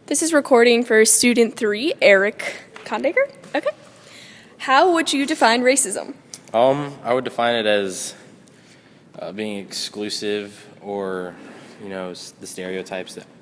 This is recording for student 3, Eric Condager. Okay. How would you define racism? I would define it as being exclusive, or the stereotypes that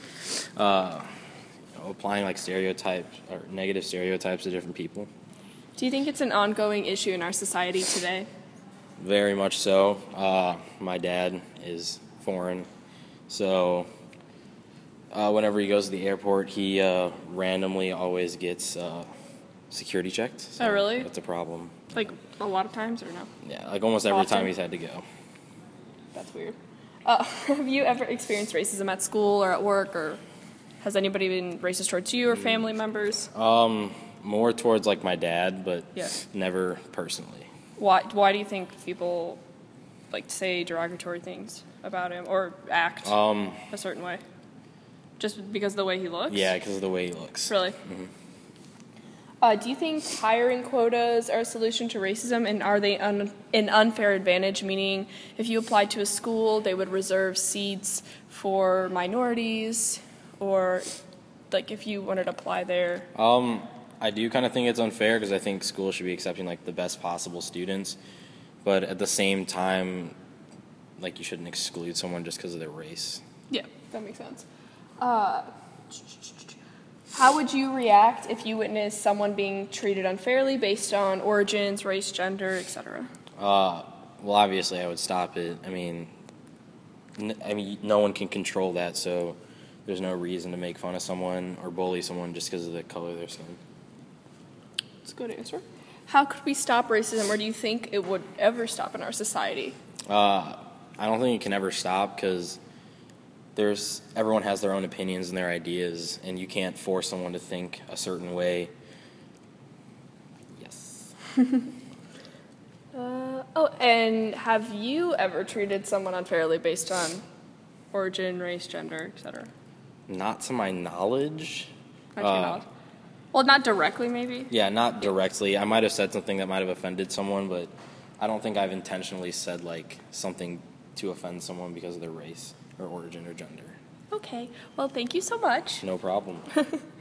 applying like stereotypes or negative stereotypes to different people. Do you think it's an ongoing issue in our society today? Very much so. My dad is foreign, so whenever he goes to the airport, he randomly always gets security checked. So Oh, really? That's a problem. Like a lot of times or no? Yeah, like almost every Often? time he's had to go. That's weird. Have you ever experienced racism at school or at work, or has anybody been racist towards you or family members? More towards like my dad, but Yeah. never personally. Why do you think people like say derogatory things about him or act a certain way? Just because of the way he looks? Yeah, because of the way he looks. Really? Do you think hiring quotas are a solution to racism, and are they an unfair advantage, meaning if you applied to a school, they would reserve seats for minorities, or like if you wanted to apply there? I do kind of think it's unfair because I think schools should be accepting like the best possible students, but at the same time, like you shouldn't exclude someone just because of their race. Yeah, that makes sense. How would you react if you witnessed someone being treated unfairly based on origins, race, gender, etc.? Well, obviously, I would stop it. I mean, no one can control that, so there's no reason to make fun of someone or bully someone just because of the color of their skin. That's a good answer. How could we stop racism, or do you think it would ever stop in our society? I don't think it can ever stop because everyone has their own opinions and their ideas, and you can't force someone to think a certain way. Yes. And have you ever treated someone unfairly based on origin, race, gender, etc.? Not to my knowledge. Not to your knowledge. Well, not directly, maybe. Yeah, not directly. I might have said something that might have offended someone, but I don't think I've intentionally said like something to offend someone because of their race or origin or gender. Okay. Well, thank you so much. No problem.